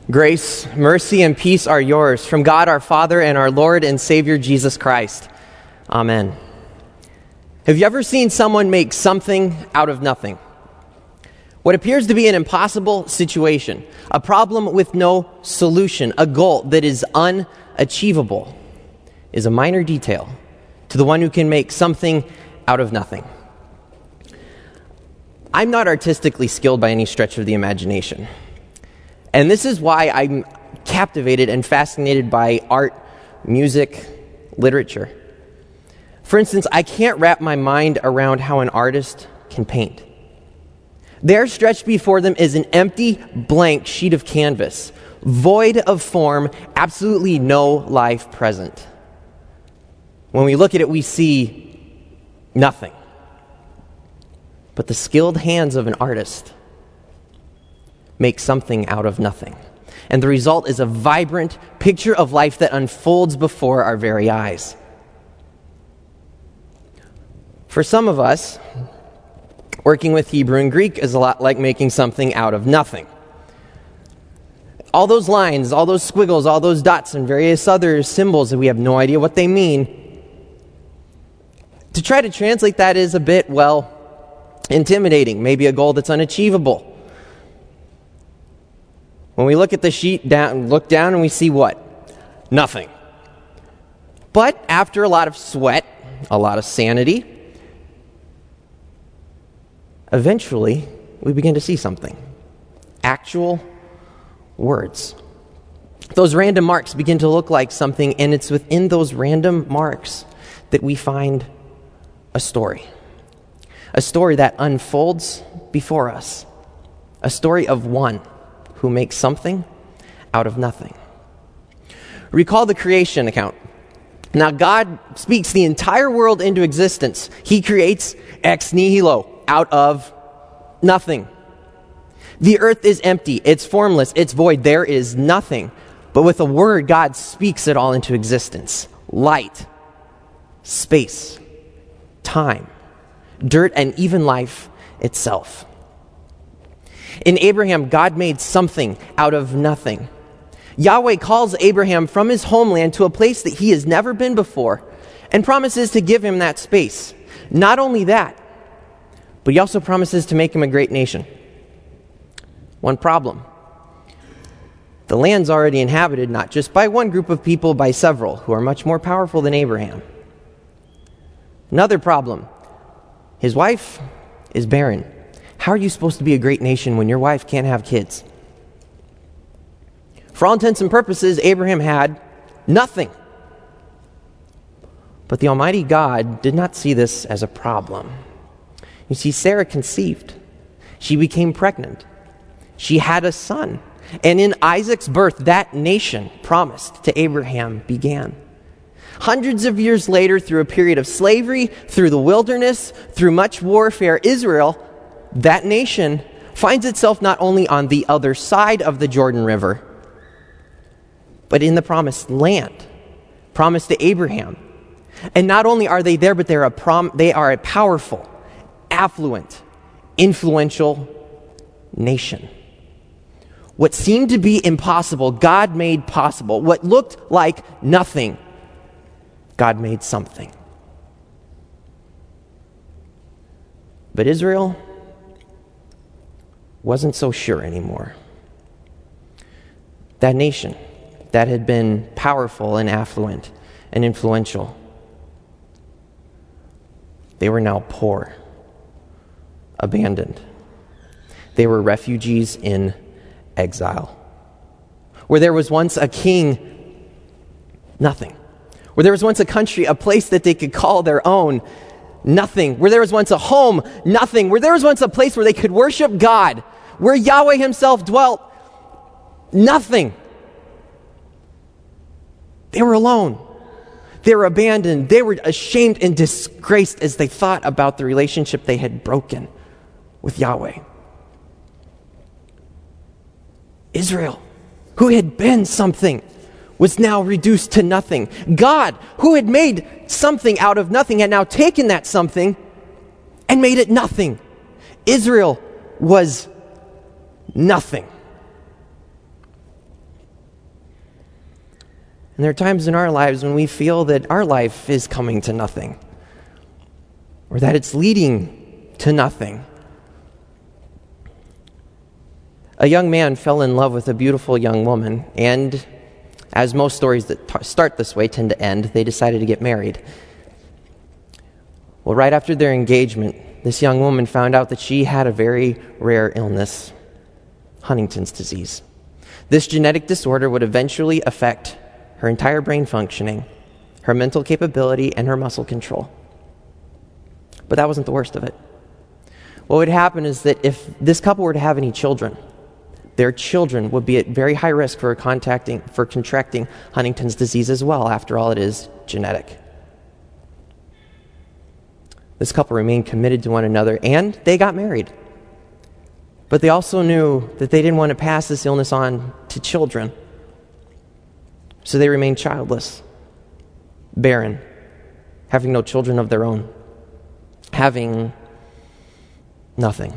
Grace, mercy, and peace are yours from God our Father and our Lord and Savior Jesus Christ. Amen. Have you ever seen someone make something out of nothing? What appears to be an impossible situation, a problem with no solution, a goal that is unachievable, is a minor detail to the one who can make something out of nothing. I'm not artistically skilled by any stretch of the imagination. And this is why I'm captivated and fascinated by art, music, literature. For instance, I can't wrap my mind around how an artist can paint. There, stretched before them, is an empty, blank sheet of canvas, void of form, absolutely no life present. When we look at it, we see nothing. But the skilled hands of an artist make something out of nothing. And the result is a vibrant picture of life that unfolds before our very eyes. For some of us, working with Hebrew and Greek is a lot like making something out of nothing. All those lines, all those squiggles, all those dots, and various other symbols that we have no idea what they mean. To try to translate that is a bit, intimidating. Maybe a goal that's unachievable. When we look at the sheet look down and we see what? Nothing. But after a lot of sweat, a lot of sanity, eventually we begin to see something. Actual words. Those random marks begin to look like something, and it's within those random marks that we find a story. A story that unfolds before us. A story of one who makes something out of nothing. Recall the creation account. Now, God speaks the entire world into existence. He creates ex nihilo, out of nothing. The earth is empty, it's formless, it's void, there is nothing. But with a word, God speaks it all into existence. Light, space, time, dirt, and even life itself. In Abraham, God made something out of nothing. Yahweh calls Abraham from his homeland to a place that he has never been before and promises to give him that space. Not only that, but he also promises to make him a great nation. One problem. The land's already inhabited not just by one group of people, by several who are much more powerful than Abraham. Another problem. His wife is barren. How are you supposed to be a great nation when your wife can't have kids? For all intents and purposes, Abraham had nothing. But the Almighty God did not see this as a problem. You see, Sarah conceived. She became pregnant. She had a son. And in Isaac's birth, that nation promised to Abraham began. Hundreds of years later, through a period of slavery, through the wilderness, through much warfare, Israel, that nation, finds itself not only on the other side of the Jordan River, but in the promised land, promised to Abraham. And not only are they there, but they are a powerful, affluent, influential nation. What seemed to be impossible, God made possible. What looked like nothing, God made something. But Israel wasn't so sure anymore. That nation that had been powerful and affluent and influential, they were now poor, abandoned. They were refugees in exile. Where there was once a king, nothing. Where there was once a country, a place that they could call their own, nothing. Where there was once a home, nothing. Where there was once a place where they could worship God, where Yahweh himself dwelt, nothing. They were alone. They were abandoned. They were ashamed and disgraced as they thought about the relationship they had broken with Yahweh. Israel, who had been something, was now reduced to nothing. God, who had made something out of nothing, had now taken that something and made it nothing. Israel was nothing. And there are times in our lives when we feel that our life is coming to nothing, or that it's leading to nothing. A young man fell in love with a beautiful young woman, and as most stories that start this way tend to end, they decided to get married. Well, right after their engagement, this young woman found out that she had a very rare illness, Huntington's disease. This genetic disorder would eventually affect her entire brain functioning, her mental capability, and her muscle control. But that wasn't the worst of it. What would happen is that if this couple were to have any children, their children would be at very high risk for contracting Huntington's disease as well. After all, it is genetic. This couple remained committed to one another, and they got married. But they also knew that they didn't want to pass this illness on to children. So they remained childless, barren, having no children of their own, having nothing.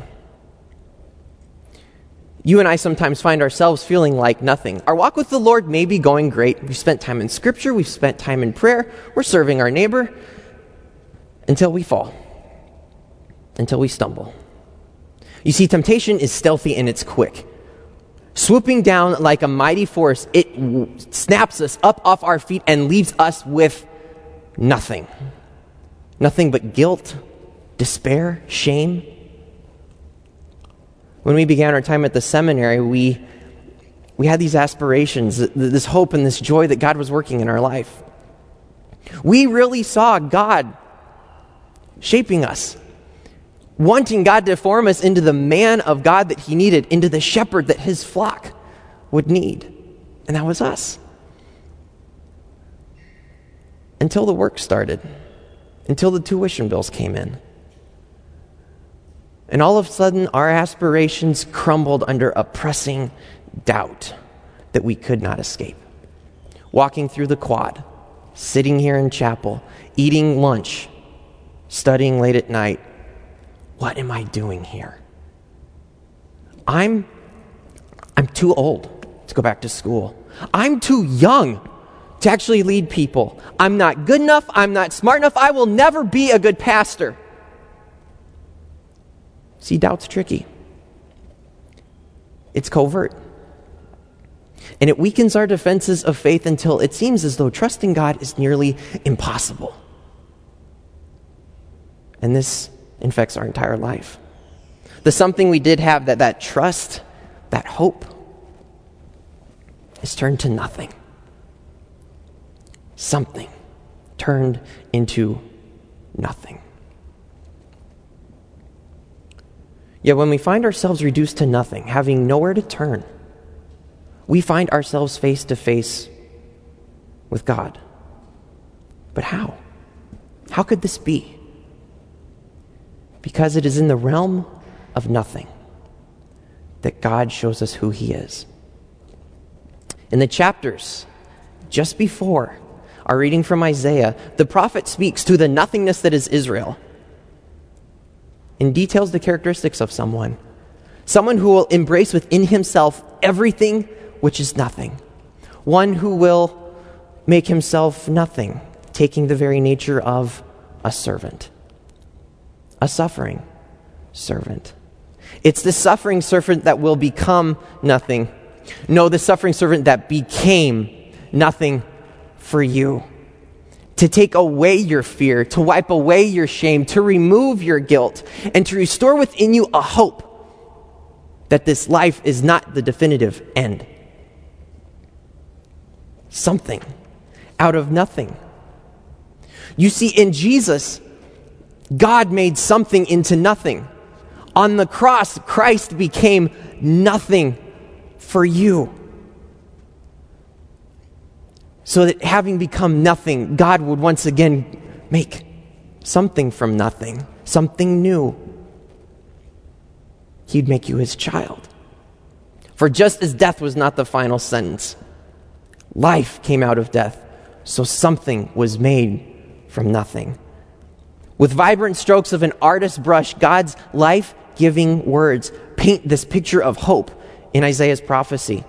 You and I sometimes find ourselves feeling like nothing. Our walk with the Lord may be going great. We've spent time in Scripture. We've spent time in prayer. We're serving our neighbor until we fall, until we stumble. You see, temptation is stealthy and it's quick. Swooping down like a mighty force, it snaps us up off our feet and leaves us with nothing. Nothing but guilt, despair, shame. When we began our time at the seminary, we had these aspirations, this hope and this joy that God was working in our life. We really saw God shaping us, wanting God to form us into the man of God that he needed, into the shepherd that his flock would need. And that was us. Until the work started, until the tuition bills came in. And all of a sudden, our aspirations crumbled under a pressing doubt that we could not escape. Walking through the quad, sitting here in chapel, eating lunch, studying late at night. What am I doing here? I'm too old to go back to school. I'm too young to actually lead people. I'm not good enough. I'm not smart enough. I will never be a good pastor. See, doubt's tricky. It's covert. And it weakens our defenses of faith until it seems as though trusting God is nearly impossible. And this infects our entire life. The something we did have, that trust, that hope, is turned to nothing. Something turned into nothing. Yet when we find ourselves reduced to nothing, having nowhere to turn, we find ourselves face to face with God. But how? How could this be? Because it is in the realm of nothing that God shows us who he is. In the chapters just before our reading from Isaiah, the prophet speaks to the nothingness that is Israel and details the characteristics of someone who will embrace within himself everything which is nothing. One who will make himself nothing, taking the very nature of a servant. A suffering servant. It's the suffering servant that will become nothing. No, the suffering servant that became nothing for you. To take away your fear, to wipe away your shame, to remove your guilt, and to restore within you a hope that this life is not the definitive end. Something out of nothing. You see, in Jesus, God made something into nothing. On the cross, Christ became nothing for you. So that having become nothing, God would once again make something from nothing, something new. He'd make you his child. For just as death was not the final sentence, life came out of death, so something was made from nothing. With vibrant strokes of an artist's brush, God's life-giving words paint this picture of hope in Isaiah's prophecy.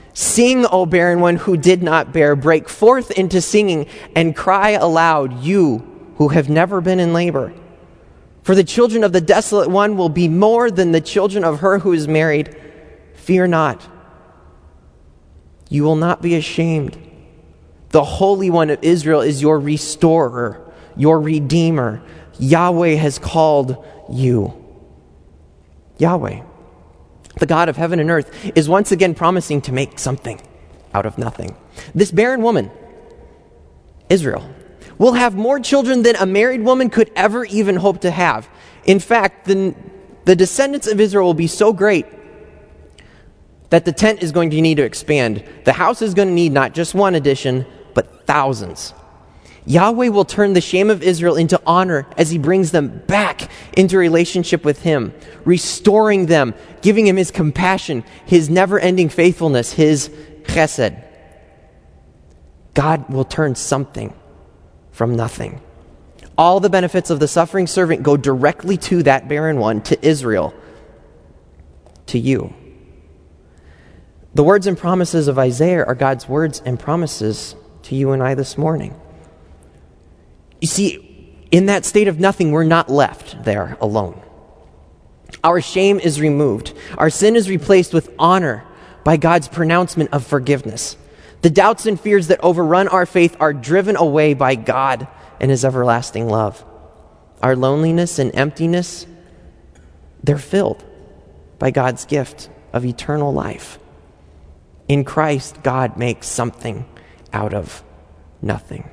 Sing, O barren one who did not bear. Break forth into singing and cry aloud, you who have never been in labor. For the children of the desolate one will be more than the children of her who is married. Fear not. You will not be ashamed. The Holy One of Israel is your restorer, your redeemer. Yahweh has called you. Yahweh, the God of heaven and earth, is once again promising to make something out of nothing. This barren woman, Israel, will have more children than a married woman could ever even hope to have. In fact, the descendants of Israel will be so great that the tent is going to need to expand. The house is going to need not just one addition, but thousands. Yahweh will turn the shame of Israel into honor as he brings them back into relationship with him, restoring them, giving him his compassion, his never-ending faithfulness, his chesed. God will turn something from nothing. All the benefits of the suffering servant go directly to that barren one, to Israel, to you. The words and promises of Isaiah are God's words and promises to you and I this morning. You see, in that state of nothing, we're not left there alone. Our shame is removed. Our sin is replaced with honor by God's pronouncement of forgiveness. The doubts and fears that overrun our faith are driven away by God and his everlasting love. Our loneliness and emptiness, they're filled by God's gift of eternal life. In Christ, God makes something out of nothing.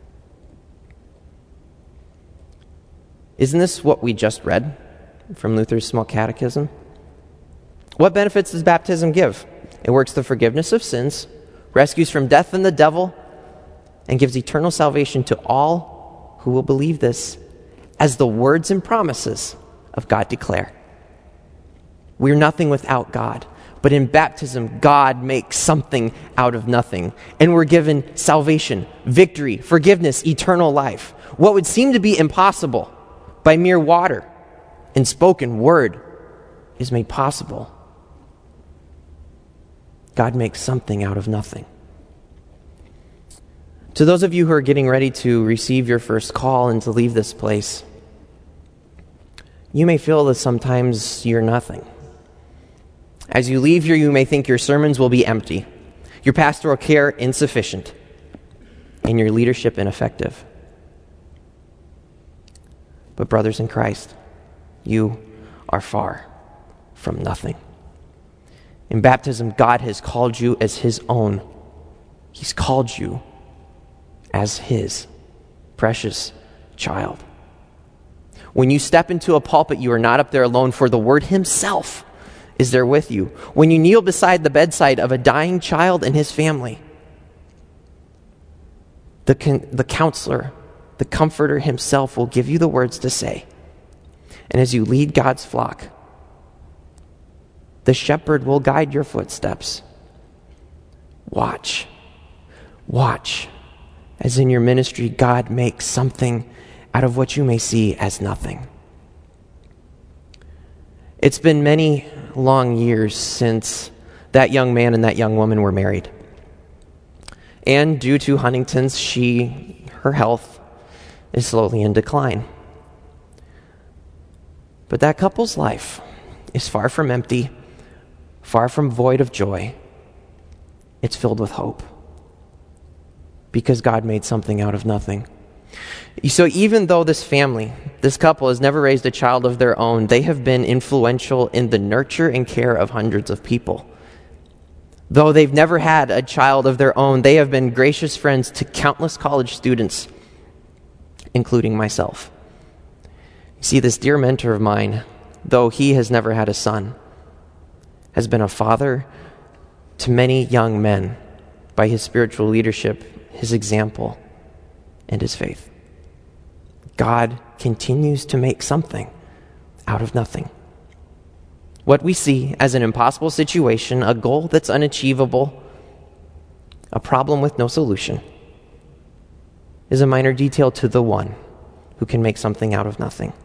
Isn't this what we just read from Luther's Small Catechism? What benefits does baptism give? It works the forgiveness of sins, rescues from death and the devil, and gives eternal salvation to all who will believe this, as the words and promises of God declare. We're nothing without God, but in baptism, God makes something out of nothing, and we're given salvation, victory, forgiveness, eternal life. What would seem to be impossible by mere water and spoken word is made possible. God makes something out of nothing. To those of you who are getting ready to receive your first call and to leave this place, you may feel that sometimes you're nothing. As you leave here, you may think your sermons will be empty, your pastoral care insufficient, and your leadership ineffective. But brothers in Christ, you are far from nothing. In baptism, God has called you as his own. He's called you as his precious child. When you step into a pulpit, you are not up there alone, for the Word himself is there with you. When you kneel beside the bedside of a dying child and his family, the counselor, the comforter himself will give you the words to say. And as you lead God's flock, the shepherd will guide your footsteps. Watch, as in your ministry, God makes something out of what you may see as nothing. It's been many long years since that young man and that young woman were married. And due to Huntington's, her health is slowly in decline. But that couple's life is far from empty, far from void of joy. It's filled with hope, because God made something out of nothing. So even though this couple has never raised a child of their own, they have been influential in the nurture and care of hundreds of people. Though they've never had a child of their own, they have been gracious friends to countless college students, including myself. You see, this dear mentor of mine, though he has never had a son, has been a father to many young men by his spiritual leadership, his example, and his faith. God continues to make something out of nothing. What we see as an impossible situation, a goal that's unachievable, a problem with no solution, is a minor detail to the one who can make something out of nothing.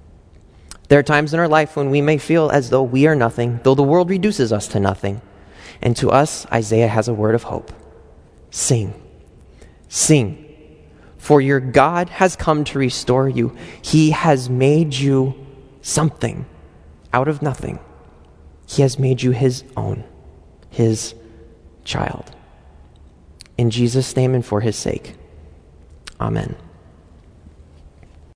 There are times in our life when we may feel as though we are nothing, though the world reduces us to nothing. And to us, Isaiah has a word of hope. Sing, sing, for your God has come to restore you. He has made you something out of nothing. He has made you his own, his child. In Jesus' name and for his sake, amen.